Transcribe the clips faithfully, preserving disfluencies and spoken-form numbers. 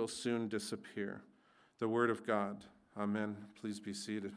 shall soon disappear. The word of God. Amen. Please be seated.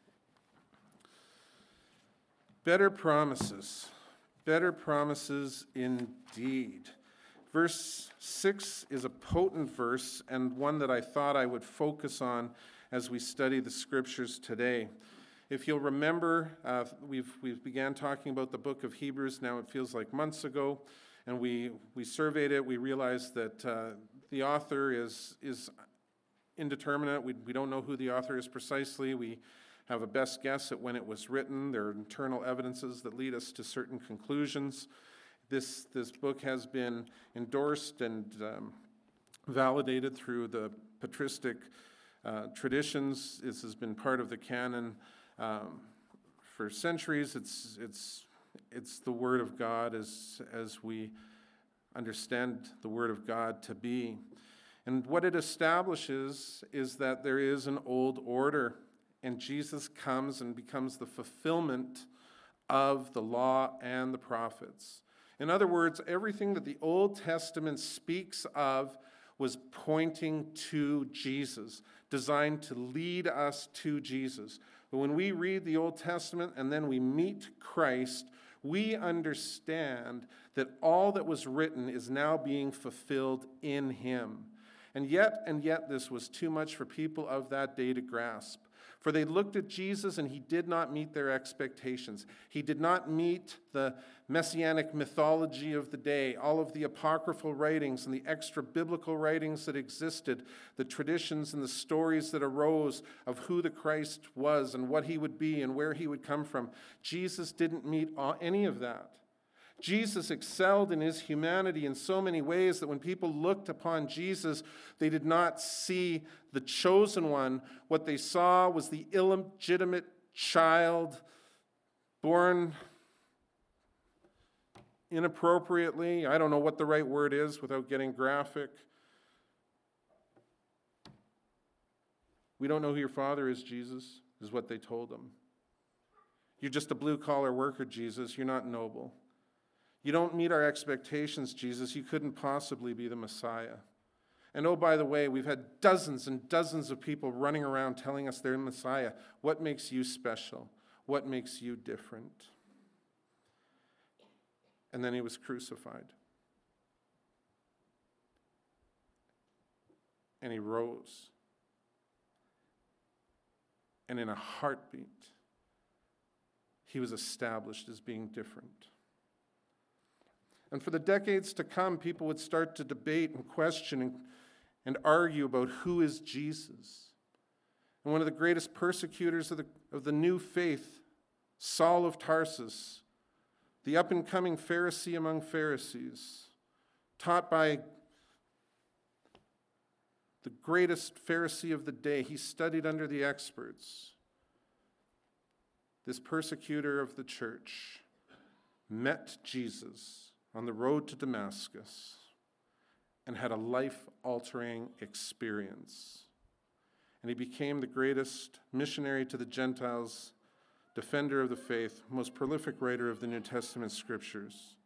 Better promises. Better promises indeed. Verse six is a potent verse and one that I thought I would focus on as we study the scriptures today. If you'll remember, uh, we've we've began talking about the book of Hebrews. Now it feels like months ago, and we we surveyed it. We realized that uh, the author is is indeterminate. We we don't know who the author is precisely. We have a best guess at when it was written. There are internal evidences that lead us to certain conclusions. This this book has been endorsed and um, validated through the patristic uh, traditions. This has been part of the canon um, for centuries. It's it's it's the Word of God as as we understand the Word of God to be. And what it establishes is that there is an old order, and Jesus comes and becomes the fulfillment of the law and the prophets. In other words, everything that the Old Testament speaks of was pointing to Jesus, designed to lead us to Jesus. But when we read the Old Testament and then we meet Christ, we understand that all that was written is now being fulfilled in him. And yet, and yet, this was too much for people of that day to grasp. For they looked at Jesus and he did not meet their expectations. He did not meet the messianic mythology of the day, all of the apocryphal writings and the extra biblical writings that existed, the traditions and the stories that arose of who the Christ was and what he would be and where he would come from. Jesus didn't meet any of that. Jesus excelled in his humanity in so many ways that when people looked upon Jesus, they did not see the chosen one. What they saw was the illegitimate child born inappropriately. I don't know what the right word is without getting graphic. We don't know who your father is, Jesus, is what they told him. You're just a blue-collar worker, Jesus. You're not noble. You don't meet our expectations, Jesus. You couldn't possibly be the Messiah. And oh, by the way, we've had dozens and dozens of people running around telling us they're the Messiah. What makes you special? What makes you different? And then he was crucified. And he rose. And in a heartbeat, he was established as being different. And for the decades to come, people would start to debate and question and, and argue about who is Jesus. And one of the greatest persecutors of the, of the new faith, Saul of Tarsus, the up-and-coming Pharisee among Pharisees, taught by the greatest Pharisee of the day. He studied under the experts. This persecutor of the church met Jesus on the road to Damascus and had a life-altering experience. And he became the greatest missionary to the Gentiles, defender of the faith, most prolific writer of the New Testament scriptures.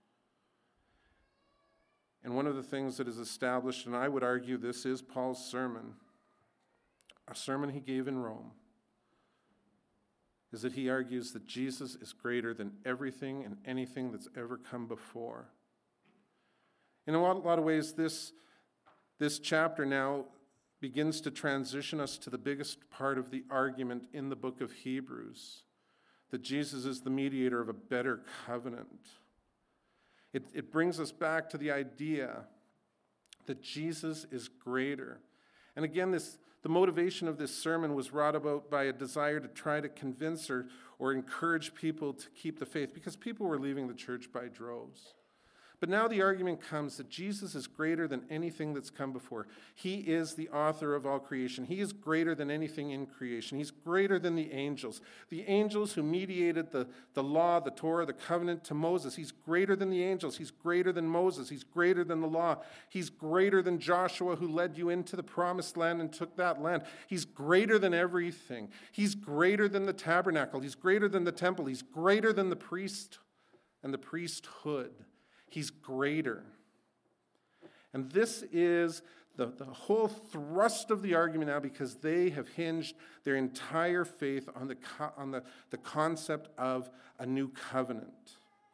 And one of the things that is established, and I would argue this is Paul's sermon, a sermon he gave in Rome, is that he argues that Jesus is greater than everything and anything that's ever come before. In a lot, a lot of ways, this, this chapter now begins to transition us to the biggest part of the argument in the book of Hebrews, that Jesus is the mediator of a better covenant. It, it brings us back to the idea that Jesus is greater. And again, this the motivation of this sermon was brought about by a desire to try to convince or, or encourage people to keep the faith, because people were leaving the church by droves. But now the argument comes that Jesus is greater than anything that's come before. He is the author of all creation. He is greater than anything in creation. He's greater than the angels. The angels who mediated the, the law, the Torah, the covenant to Moses. He's greater than the angels. He's greater than Moses. He's greater than the law. He's greater than Joshua, who led you into the promised land and took that land. He's greater than everything. He's greater than the tabernacle. He's greater than the temple. He's greater than the priest and the priesthood. He's greater. And this is the, the whole thrust of the argument now, because they have hinged their entire faith on the, co- on the, the concept of a new covenant.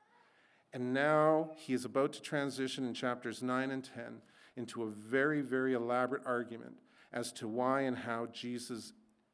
And now he is about to transition in chapters nine and ten into a very, very elaborate argument as to why and how Jesus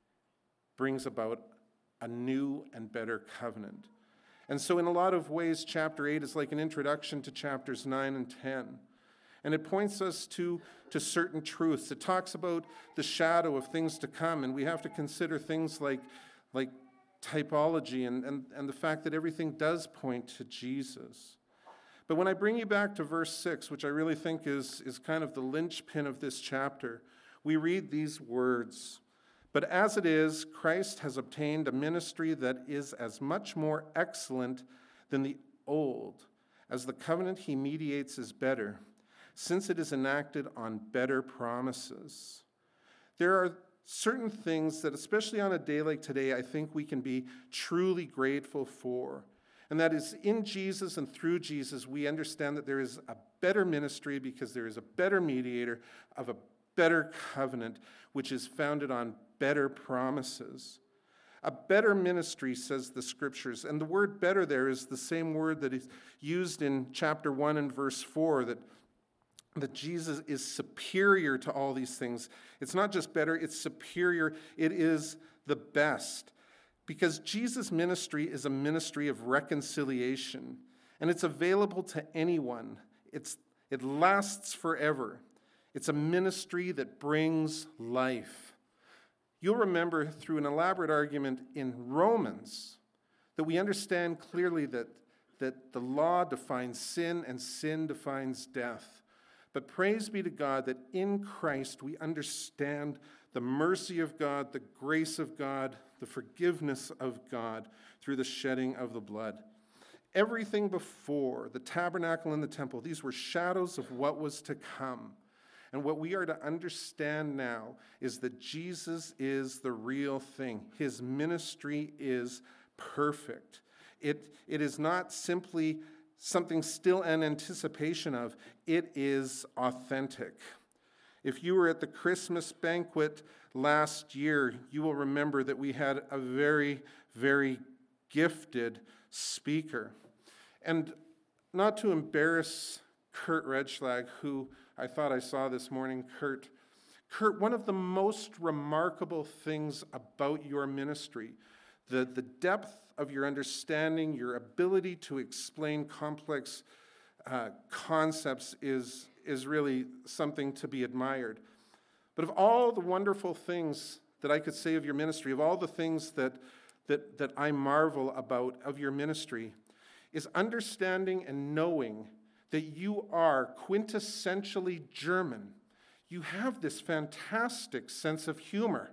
brings about a new and better covenant. And so in a lot of ways, chapter eight is like an introduction to chapters nine and ten. And it points us to, to certain truths. It talks about the shadow of things to come, and we have to consider things like, like typology and, and, and the fact that everything does point to Jesus. But when I bring you back to verse six, which I really think is, is kind of the linchpin of this chapter, we read these words. But as it is, Christ has obtained a ministry that is as much more excellent than the old, as the covenant he mediates is better, since it is enacted on better promises. There are certain things that, especially on a day like today, I think we can be truly grateful for. And that is, in Jesus and through Jesus, we understand that there is a better ministry because there is a better mediator of a better covenant, which is founded on better promises. A better ministry, says the scriptures. And the word better there is the same word that is used in chapter one and verse four, that, that Jesus is superior to all these things. It's not just better, it's superior. It is the best. Because Jesus' ministry is a ministry of reconciliation, and it's available to anyone. It's, it lasts forever. It's a ministry that brings life. You'll remember through an elaborate argument in Romans that we understand clearly that, that the law defines sin and sin defines death. But praise be to God that in Christ we understand the mercy of God, the grace of God, the forgiveness of God through the shedding of the blood. Everything before, the tabernacle and the temple, these were shadows of what was to come. And what we are to understand now is that Jesus is the real thing. His ministry is perfect. It, it is not simply something still in anticipation of. It is authentic. If you were at the Christmas banquet last year, you will remember that we had a very, very gifted speaker. And not to embarrass Kurt Redschlag, who I thought I saw this morning, Kurt. Kurt, one of the most remarkable things about your ministry, the, the depth of your understanding, your ability to explain complex uh, concepts is, is really something to be admired. But of all the wonderful things that I could say of your ministry, of all the things that, that, that I marvel about of your ministry, is understanding and knowing that you are quintessentially German. You have this fantastic sense of humor.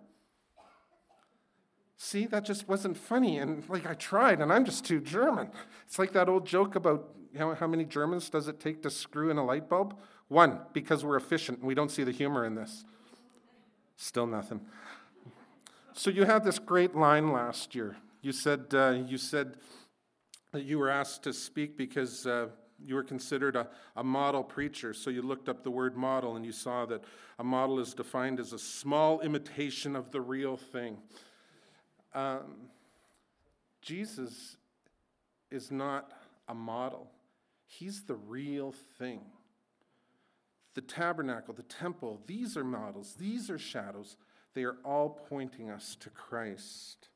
See, that just wasn't funny, and like I tried, and I'm just too German. It's like that old joke about you know, how many Germans does it take to screw in a light bulb? One, because we're efficient, and we don't see the humor in this. Still nothing. So you had this great line last year. You said uh, you said that you were asked to speak because uh, you were considered a, a model preacher. So you looked up the word model, and you saw that a model is defined as a small imitation of the real thing. Um, Jesus is not a model. He's the real thing. The tabernacle, the temple, these are models, these are shadows. They are all pointing us to Christ.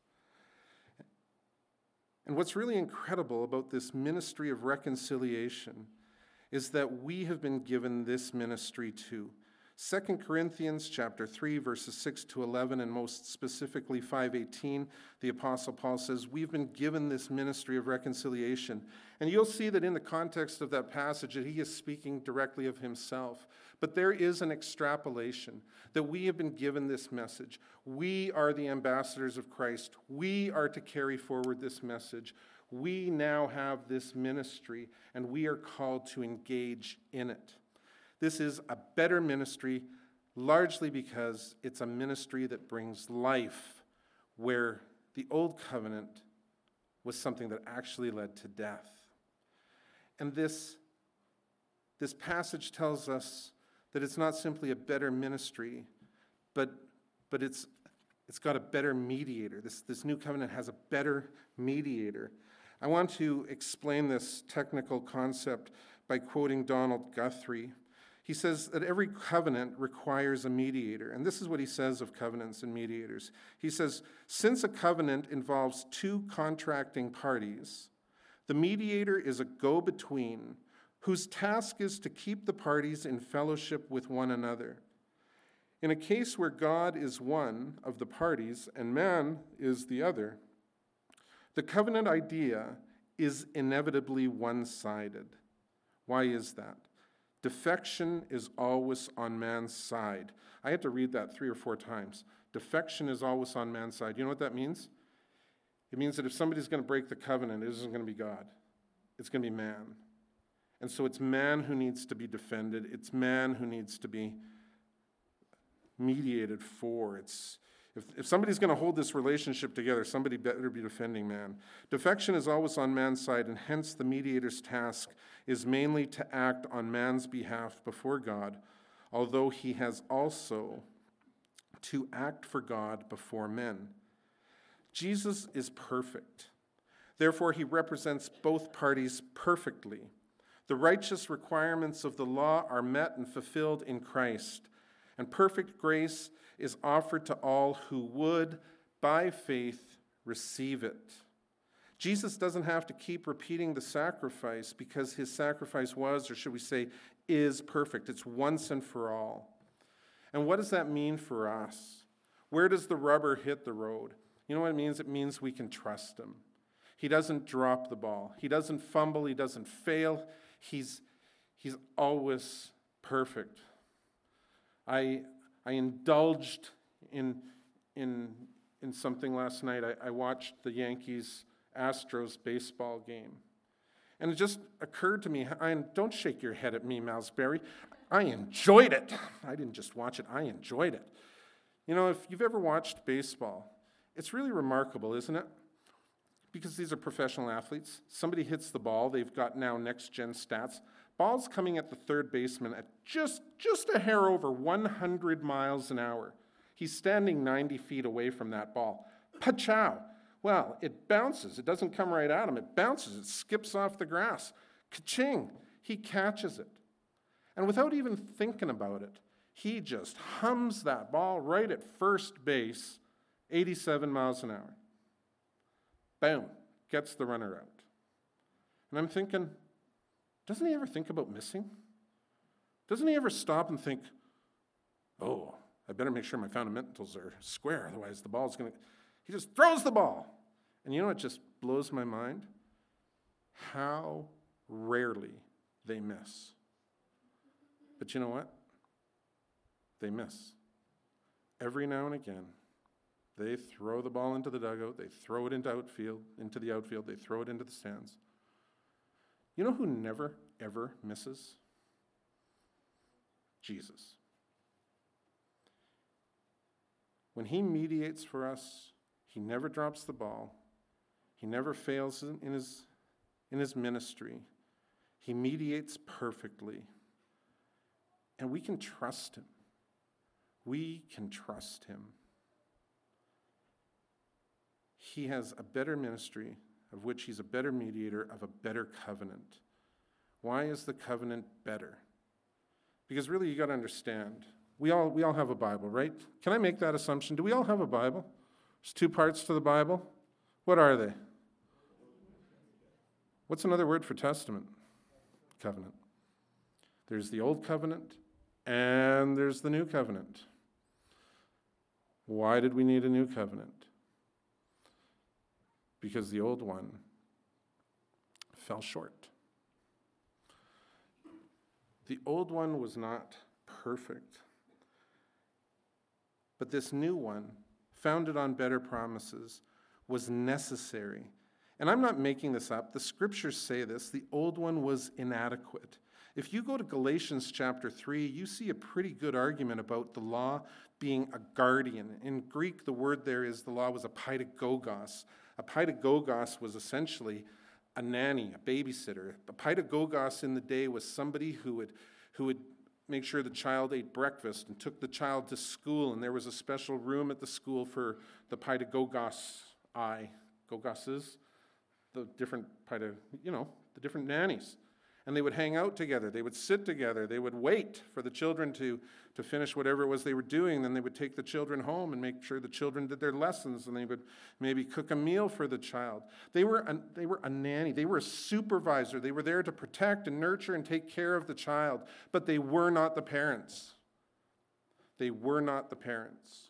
And what's really incredible about this ministry of reconciliation is that we have been given this ministry too. Second Corinthians chapter three, verses six to eleven, and most specifically five eighteen, the Apostle Paul says, we've been given this ministry of reconciliation. And you'll see that in the context of that passage that he is speaking directly of himself. But there is an extrapolation that we have been given this message. We are the ambassadors of Christ. We are to carry forward this message. We now have this ministry, and we are called to engage in it. This is a better ministry, largely because it's a ministry that brings life, where the old covenant was something that actually led to death. And this, this passage tells us that it's not simply a better ministry, but, but it's, it's got a better mediator. This, this new covenant has a better mediator. I want to explain this technical concept by quoting Donald Guthrie. He says that every covenant requires a mediator, and this is what he says of covenants and mediators. He says, since a covenant involves two contracting parties, the mediator is a go-between whose task is to keep the parties in fellowship with one another. In a case where God is one of the parties and man is the other, the covenant idea is inevitably one-sided. Why is that? Defection is always on man's side. I had to read that three or four times. Defection is always on man's side. You know what that means? It means that if somebody's going to break the covenant, it isn't going to be God. It's going to be man. And so it's man who needs to be defended. It's man who needs to be mediated for. It's If, if somebody's going to hold this relationship together, somebody better be defending man. Defection is always on man's side, and hence the mediator's task is mainly to act on man's behalf before God, although he has also to act for God before men. Jesus is perfect. Therefore, he represents both parties perfectly. The righteous requirements of the law are met and fulfilled in Christ, and perfect grace is offered to all who would, by faith, receive it. Jesus doesn't have to keep repeating the sacrifice because his sacrifice was, or should we say, is perfect. It's once and for all. And what does that mean for us? Where does the rubber hit the road? You know what it means? It means we can trust him. He doesn't drop the ball. He doesn't fumble. He doesn't fail. He's, he's always perfect. I... I indulged in, in, in something last night. I, I watched the Yankees-Astros baseball game. And it just occurred to me, I, don't shake your head at me, Malsbury. I enjoyed it. I didn't just watch it, I enjoyed it. You know, if you've ever watched baseball, it's really remarkable, isn't it? Because these are professional athletes. Somebody hits the ball. They've got now next-gen stats. Ball's coming at the third baseman at just, just a hair over one hundred miles an hour. He's standing ninety feet away from that ball. Pa-chow. Well, it bounces. It doesn't come right at him. It bounces. It skips off the grass. Ka-ching. He catches it. And without even thinking about it, he just hums that ball right at first base, eighty-seven miles an hour. Boom. Gets the runner out. And I'm thinking, doesn't he ever think about missing? Doesn't he ever stop and think, oh, I better make sure my fundamentals are square, otherwise the ball's going to... He just throws the ball. And you know what just blows my mind? How rarely they miss. But you know what? They miss. Every now and again, they throw the ball into the dugout, they throw it into outfield, into the outfield, they throw it into the stands. You know who never, ever misses? Jesus. When he mediates for us, he never drops the ball. He never fails in his, in his ministry. He mediates perfectly. And we can trust him. We can trust him. He has a better ministry, of which he's a better mediator of a better covenant. Why is the covenant better? Because really, you got to understand, we all we all have a Bible, right? Can I make that assumption? Do we all have a Bible? There's two parts to the Bible. What are they? What's another word for testament? Covenant. There's the old covenant, and there's the new covenant. Why did we need a new covenant? Because the old one fell short. The old one was not perfect. But this new one, founded on better promises, was necessary. And I'm not making this up. The scriptures say this. The old one was inadequate. If you go to Galatians chapter three, you see a pretty good argument about the law being a guardian. In Greek, the word there is the law was a paidagogos. A paidagogos was essentially a nanny, a babysitter. A paidagogos in the day was somebody who would, who would make sure the child ate breakfast and took the child to school, and there was a special room at the school for the pedagogos, I, gogoses, the different, pedag- you know, the different nannies. And they would hang out together. They would sit together. They would wait for the children to, to finish whatever it was they were doing. Then they would take the children home and make sure the children did their lessons, and they would maybe cook a meal for the child. They were a, they were a nanny. They were a supervisor. They were there to protect and nurture and take care of the child. But they were not the parents. They were not the parents.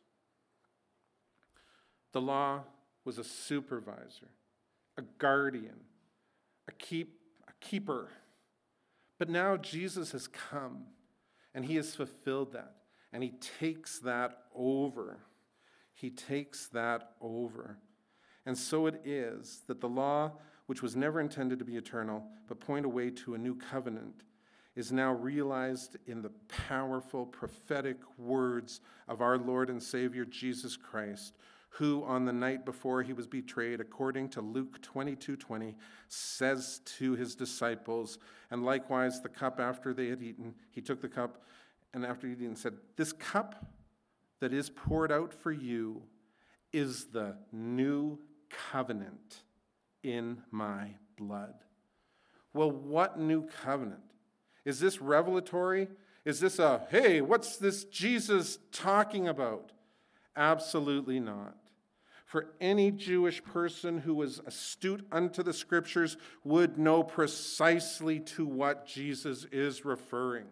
The law was a supervisor, a guardian, a keep, a keeper. But now Jesus has come, and he has fulfilled that, and he takes that over. He takes that over. And so it is that the law, which was never intended to be eternal, but point a way to a new covenant, is now realized in the powerful prophetic words of our Lord and Savior Jesus Christ, who on the night before he was betrayed, according to Luke twenty-two twenty, says to his disciples, and likewise the cup after they had eaten, he took the cup, and after eating and said, "This cup that is poured out for you is the new covenant in my blood." Well, what new covenant? Is this revelatory? Is this a, hey, what's this Jesus talking about? Absolutely not. For any Jewish person who was astute unto the scriptures would know precisely to what Jesus is referring.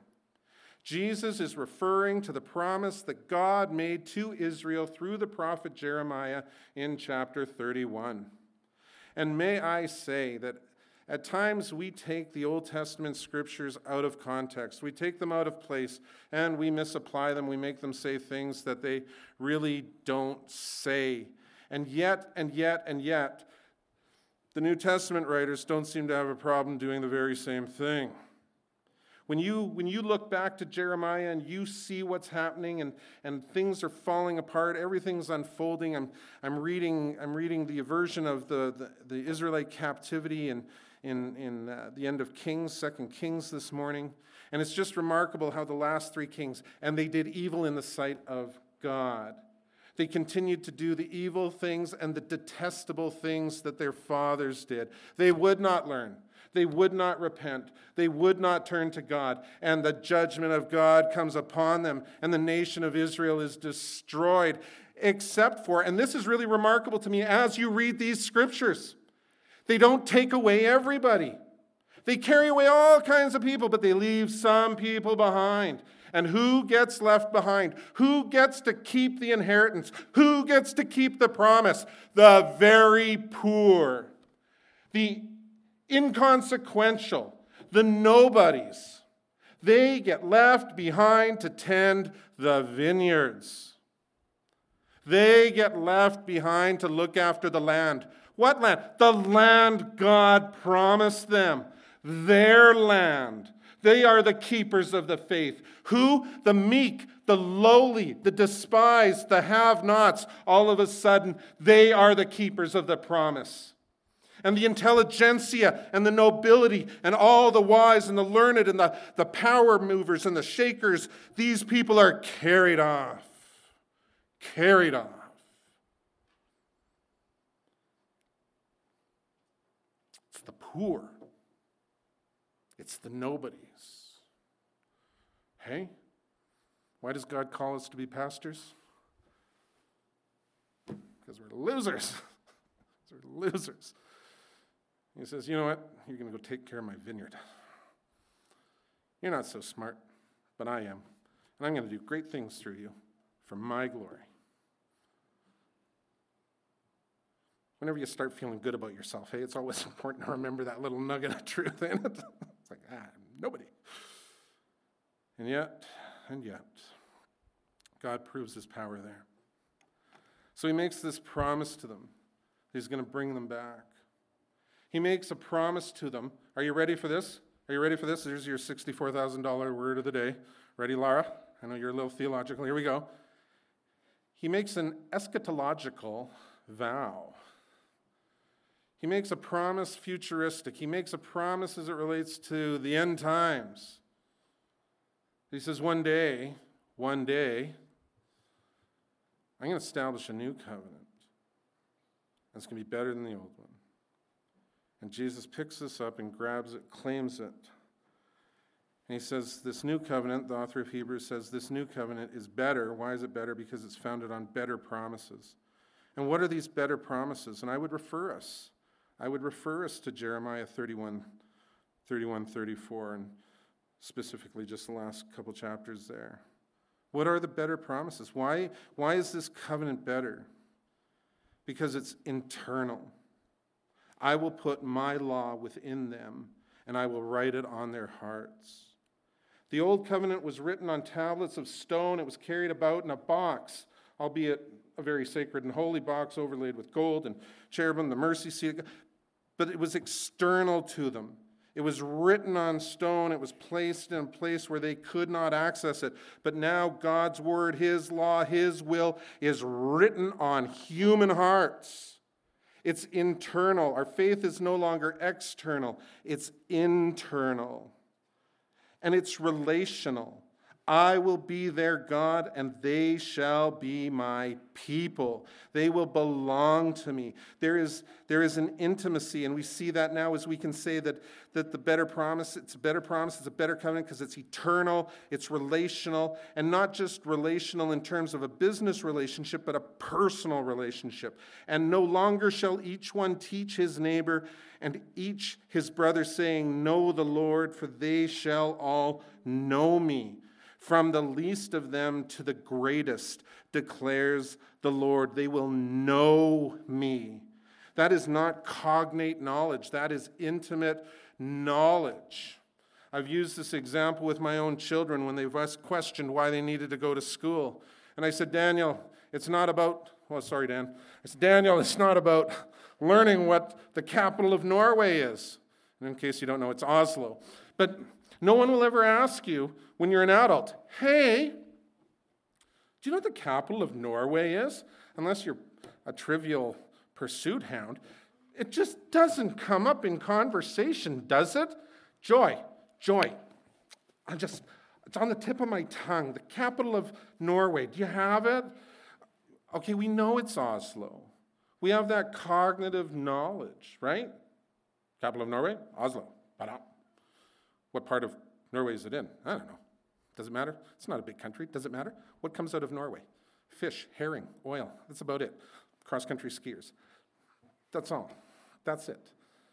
Jesus is referring to the promise that God made to Israel through the prophet Jeremiah in chapter thirty-one. And may I say that at times we take the Old Testament scriptures out of context. We take them out of place and we misapply them. We make them say things that they really don't say. And yet, and yet, and yet, the New Testament writers don't seem to have a problem doing the very same thing. When you, when you look back to Jeremiah and you see what's happening and, and things are falling apart, everything's unfolding. I'm, I'm, reading, I'm reading the version of the, the, the Israelite captivity in, in, in uh, the end of Kings, Second Kings this morning. And it's just remarkable how the last three kings, and they did evil in the sight of God. They continued to do the evil things and the detestable things that their fathers did. They would not learn. They would not repent. They would not turn to God. And the judgment of God comes upon them. And the nation of Israel is destroyed. Except for, and this is really remarkable to me as you read these scriptures, they don't take away everybody. They carry away all kinds of people, but they leave some people behind. And who gets left behind? Who gets to keep the inheritance? Who gets to keep the promise? The very poor, the inconsequential, the nobodies. They get left behind to tend the vineyards. They get left behind to look after the land. What land? The land God promised them. Their land. They are the keepers of the faith. Who? The meek, the lowly, the despised, the have-nots. All of a sudden, they are the keepers of the promise. And the intelligentsia and the nobility and all the wise and the learned and the, the power movers and the shakers, these people are carried off. Carried off. It's the poor. It's the nobodies. Hey, why does God call us to be pastors? Because we're losers. We're losers. He says, you know what? You're going to go take care of my vineyard. You're not so smart, but I am. And I'm going to do great things through you for my glory. Whenever you start feeling good about yourself, hey, it's always important to remember that little nugget of truth in it. It's like, ah, nobody. And yet, and yet, God proves his power there. So he makes this promise to them. He's going to bring them back. He makes a promise to them. Are you ready for this? Are you ready for this? There's your sixty-four thousand dollars word of the day. Ready, Lara? I know you're a little theological. Here we go. He makes an eschatological vow. He makes a promise futuristic. He makes a promise as it relates to the end times. He says, one day, one day, I'm going to establish a new covenant. And it's going to be better than the old one. And Jesus picks this up and grabs it, claims it. And he says, this new covenant, the author of Hebrews says, this new covenant is better. Why is it better? Because it's founded on better promises. And what are these better promises? And I would refer us. I would refer us to Jeremiah thirty-one, thirty-one, thirty-four, and specifically just the last couple chapters there. What are the better promises? Why, why is this covenant better? Because it's internal. I will put my law within them, and I will write it on their hearts. The old covenant was written on tablets of stone. It was carried about in a box, albeit a very sacred and holy box overlaid with gold and cherubim, the mercy seat. But it was external to them. It was written on stone. It was placed in a place where they could not access it. But now God's word, his law, his will is written on human hearts. It's internal. Our faith is no longer external. It's internal. And it's relational. I will be their God, and they shall be my people. They will belong to me. There is, there is an intimacy, and we see that now as we can say that, that the better promise, it's a better promise, it's a better covenant because it's eternal, it's relational, and not just relational in terms of a business relationship, but a personal relationship. And no longer shall each one teach his neighbor and each his brother, saying, know the Lord, for they shall all know me. From the least of them to the greatest, declares the Lord. They will know me. That is not cognate knowledge. That is intimate knowledge. I've used this example with my own children when they've questioned why they needed to go to school. And I said, Daniel, it's not about, well, sorry, Dan. I said, Daniel, it's not about learning what the capital of Norway is. And in case you don't know, it's Oslo. But no one will ever ask you when you're an adult, hey, do you know what the capital of Norway is? Unless you're a trivial pursuit hound. It just doesn't come up in conversation, does it? Joy, joy. I just, it's on the tip of my tongue. The capital of Norway, do you have it? Okay, we know it's Oslo. We have that cognitive knowledge, right? Capital of Norway, Oslo. Ta-da. What part of Norway is it in? I don't know. Does it matter? It's not a big country. Does it matter? What comes out of Norway? Fish, herring, oil. That's about it. Cross-country skiers. That's all. That's it.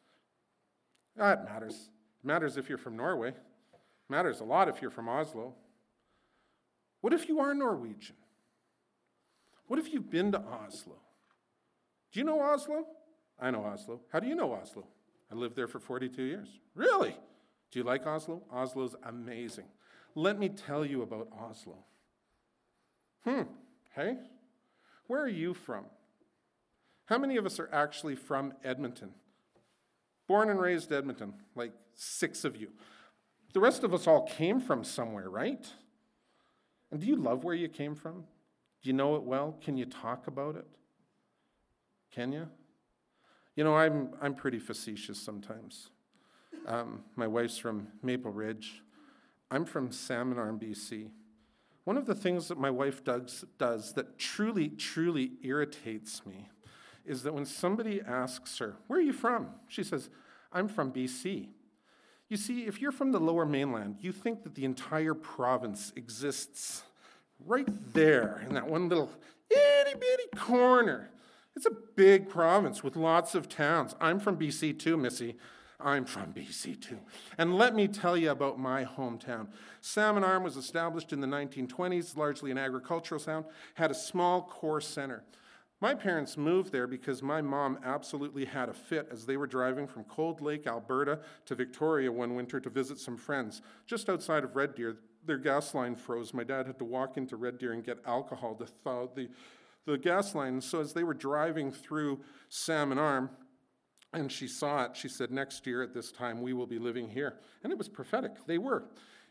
That matters. It matters if you're from Norway. It matters a lot if you're from Oslo. What if you are Norwegian? What if you've been to Oslo? Do you know Oslo? I know Oslo. How do you know Oslo? I lived there for forty-two years. Really? Do you like Oslo? Oslo's amazing. Let me tell you about Oslo. Hmm, hey? Where are you from? How many of us are actually from Edmonton? Born and raised Edmonton, like six of you. The rest of us all came from somewhere, right? And do you love where you came from? Do you know it well? Can you talk about it? Can you? You know, I'm I'm pretty facetious sometimes. Um, my wife's from Maple Ridge. I'm from Salmon Arm, B C. One of the things that my wife does, does that truly, truly irritates me is that when somebody asks her, where are you from? She says, I'm from B C. You see, if you're from the Lower Mainland, you think that the entire province exists right there in that one little itty-bitty corner. It's a big province with lots of towns. I'm from B C too, Missy. I'm from B C too. And let me tell you about my hometown. Salmon Arm was established in the nineteen twenties, largely an agricultural town, had a small core center. My parents moved there because my mom absolutely had a fit as they were driving from Cold Lake, Alberta to Victoria one winter to visit some friends. Just outside of Red Deer, their gas line froze. My dad had to walk into Red Deer and get alcohol to thaw the, the gas line. So as they were driving through Salmon Arm, and she saw it, she said, next year at this time, we will be living here. And it was prophetic. They were.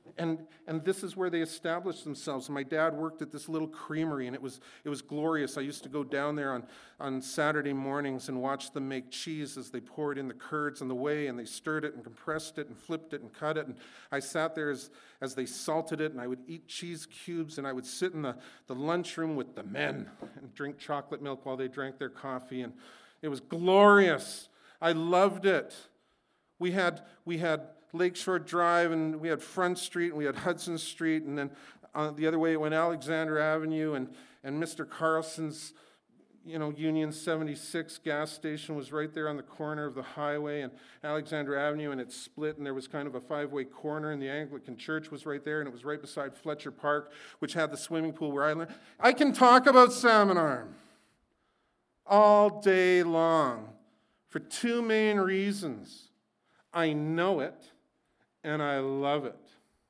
And and this is where they established themselves. My dad worked at this little creamery, and it was it was glorious. I used to go down there on, on Saturday mornings and watch them make cheese as they poured in the curds and the whey, and they stirred it and compressed it and flipped it and cut it. And I sat there as, as they salted it, and I would eat cheese cubes, and I would sit in the, the lunchroom with the men and drink chocolate milk while they drank their coffee. And it was glorious. I loved it. We had we had Lakeshore Drive, and we had Front Street, and we had Hudson Street, and then uh, the other way it went Alexander Avenue, and, and Mister Carlson's, you know, Union seventy-six gas station was right there on the corner of the highway and Alexander Avenue, and it split, and there was kind of a five-way corner, and the Anglican Church was right there, and it was right beside Fletcher Park, which had the swimming pool where I learned. I can talk about Salmon Arm all day long for two main reasons. I know it, and I love it.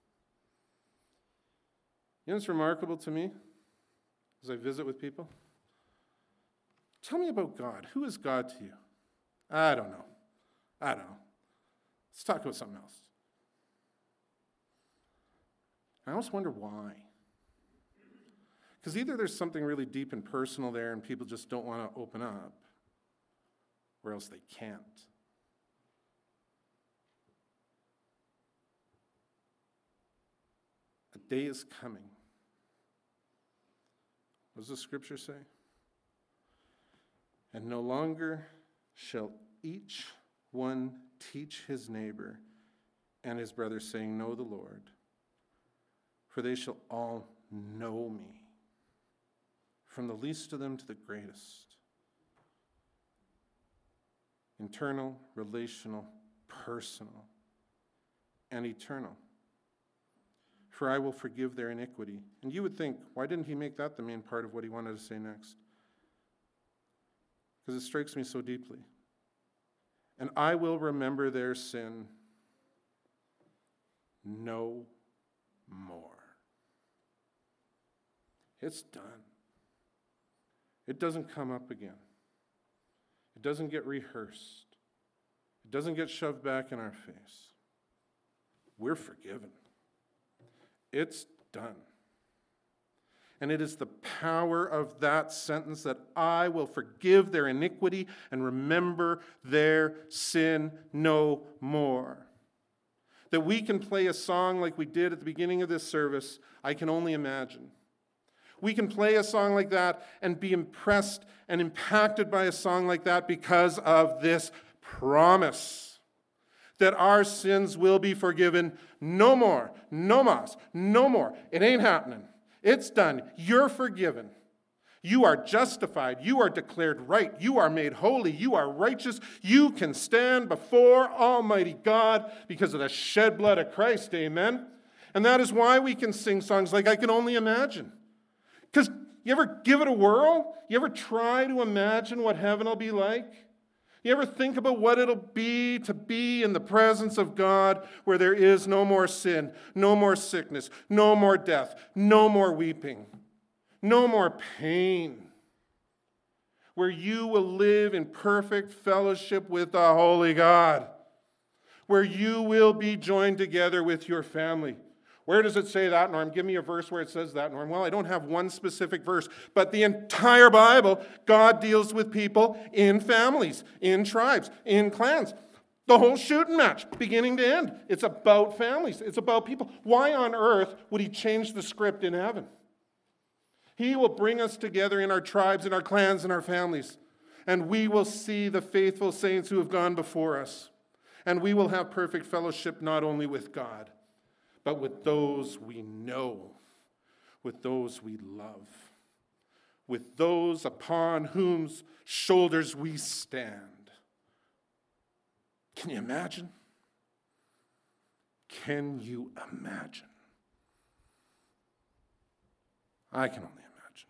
You know what's remarkable to me as I visit with people? Tell me about God. Who is God to you? I don't know. I don't know. Let's talk about something else. I always wonder why. Because either there's something really deep and personal there and people just don't want to open up, or else they can't. A day is coming. What does the scripture say? And no longer shall each one teach his neighbor and his brother, saying, Know the Lord, for they shall all know me, from the least of them to the greatest. Internal, relational, personal, and eternal. For I will forgive their iniquity. And you would think, why didn't he make that the main part of what he wanted to say next? Because it strikes me so deeply. And I will remember their sin no more. It's done. It doesn't come up again. It doesn't get rehearsed. It doesn't get shoved back in our face. We're forgiven. It's done. And it is the power of that sentence that I will forgive their iniquity and remember their sin no more. That we can play a song like we did at the beginning of this service, I can only imagine. We can play a song like that and be impressed and impacted by a song like that because of this promise. That our sins will be forgiven no more, no mas, no more. It ain't happening. It's done. You're forgiven. You are justified. You are declared right. You are made holy. You are righteous. You can stand before Almighty God because of the shed blood of Christ. Amen? And that is why we can sing songs like I Can Only Imagine. Because you ever give it a whirl? You ever try to imagine what heaven will be like? You ever think about what it'll be to be in the presence of God where there is no more sin, no more sickness, no more death, no more weeping, no more pain, where you will live in perfect fellowship with the Holy God, where you will be joined together with your family. Where does it say that, Norm? Give me a verse where it says that, Norm. Well, I don't have one specific verse, but the entire Bible, God deals with people in families, in tribes, in clans. The whole shooting match, beginning to end. It's about families. It's about people. Why on earth would he change the script in heaven? He will bring us together in our tribes, in our clans, in our families, and we will see the faithful saints who have gone before us, and we will have perfect fellowship not only with God, but with those we know, with those we love, with those upon whose shoulders we stand. Can you imagine? Can you imagine? I can only imagine.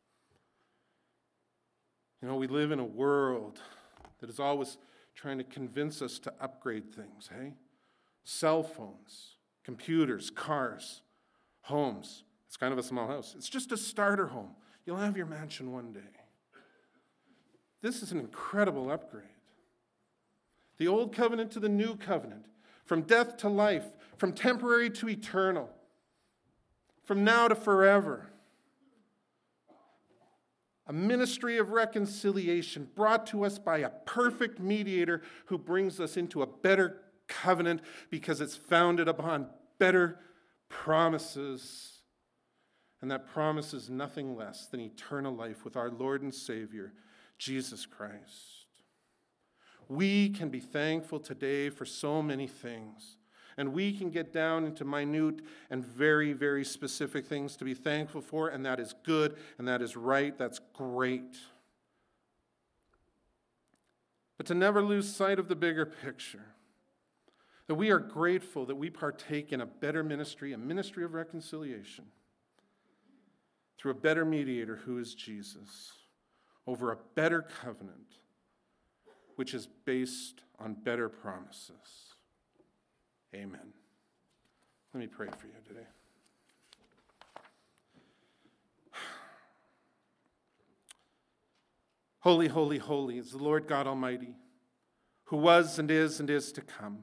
You know, we live in a world that is always trying to convince us to upgrade things, hey? Cell phones. Computers, cars, homes. It's kind of a small house. It's just a starter home. You'll have your mansion one day. This is an incredible upgrade. The old covenant to the new covenant. from death to life, from temporary to eternal, from now to forever. A ministry of reconciliation brought to us by a perfect mediator who brings us into a better covenant because it's founded upon better promises. And that promise is nothing less than eternal life with our Lord and Savior, Jesus Christ. We can be thankful today for so many things. And we can get down into minute and very, very specific things to be thankful for, and that is good, and that is right, that's great. But to never lose sight of the bigger picture, that we are grateful that we partake in a better ministry, a ministry of reconciliation, through a better mediator who is Jesus, over a better covenant, which is based on better promises. Amen. Let me pray for you today. Holy, holy, holy is the Lord God Almighty, who was and is and is to come.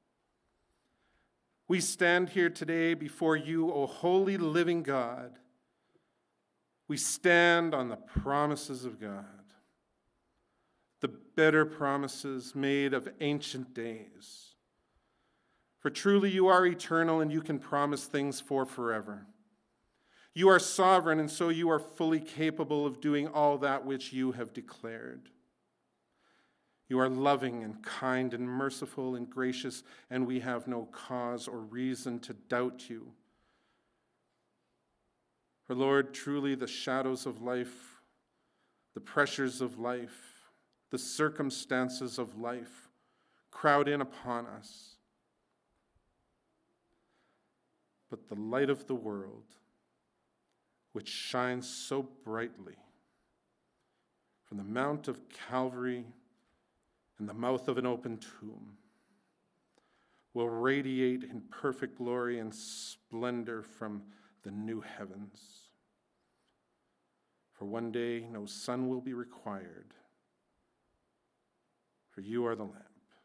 We stand here today before you, O holy living God. We stand on the promises of God, the better promises made of ancient days. For truly you are eternal and you can promise things for forever. You are sovereign, and so you are fully capable of doing all that which you have declared. You are loving and kind and merciful and gracious, and we have no cause or reason to doubt you. For Lord, truly the shadows of life, the pressures of life, the circumstances of life crowd in upon us. But the light of the world, which shines so brightly from the Mount of Calvary and the mouth of an open tomb, will radiate in perfect glory and splendor from the new heavens. For one day no sun will be required, for you are the lamp,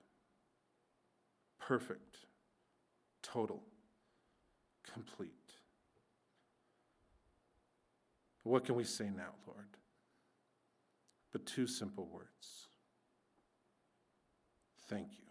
perfect, total, complete. What can we say now, Lord? But two simple words. Thank you.